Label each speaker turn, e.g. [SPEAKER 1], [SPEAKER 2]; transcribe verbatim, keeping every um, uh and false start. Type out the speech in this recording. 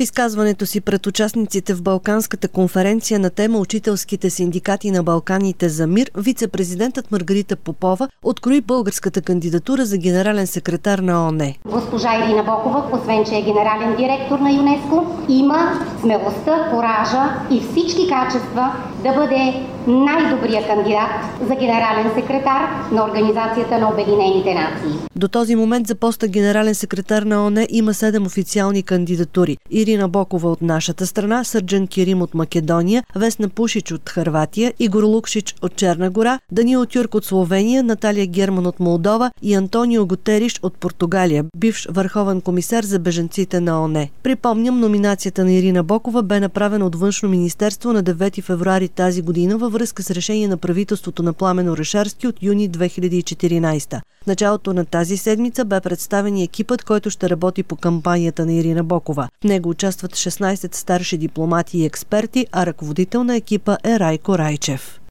[SPEAKER 1] изказването си пред участниците в Балканската конференция на тема Учителските синдикати на Балканите за мир, вице-президентът Маргарита Попова открои българската кандидатура за генерален секретар на ООН.
[SPEAKER 2] Госпожа Ирина Бокова, освен че е генерален директор на ЮНЕСКО, има смелостта, коража и всички качества да бъде най-добрият кандидат за генерален секретар на Организацията на Обединените нации.
[SPEAKER 1] До този момент за поста генерален секретар на ООН има седем официални кандидатури. Ирина Бокова от нашата страна, Сърджан Кирим от Македония, Весна Пушич от Хърватия, Игор Лукшич от Черна гора, Даниил Тюрк от Словения, Наталия Герман от Молдова и Антонио Гутериш от Португалия, бивш върховен комисар за бежанците на ООН. Припомням, номинацията на Ирина Бокова бе направена от Външно министерство на девети февруари тази година във връзка с решение на правителството на Пламен Орешарски от юни две хиляди и четиринадесета. В началото на тази седмица бе представен и екипът, който ще работи по кампанията на Ирина Бокова. В него участват шестнадесет старши дипломати и експерти, а ръководител на екипа е Райко Райчев.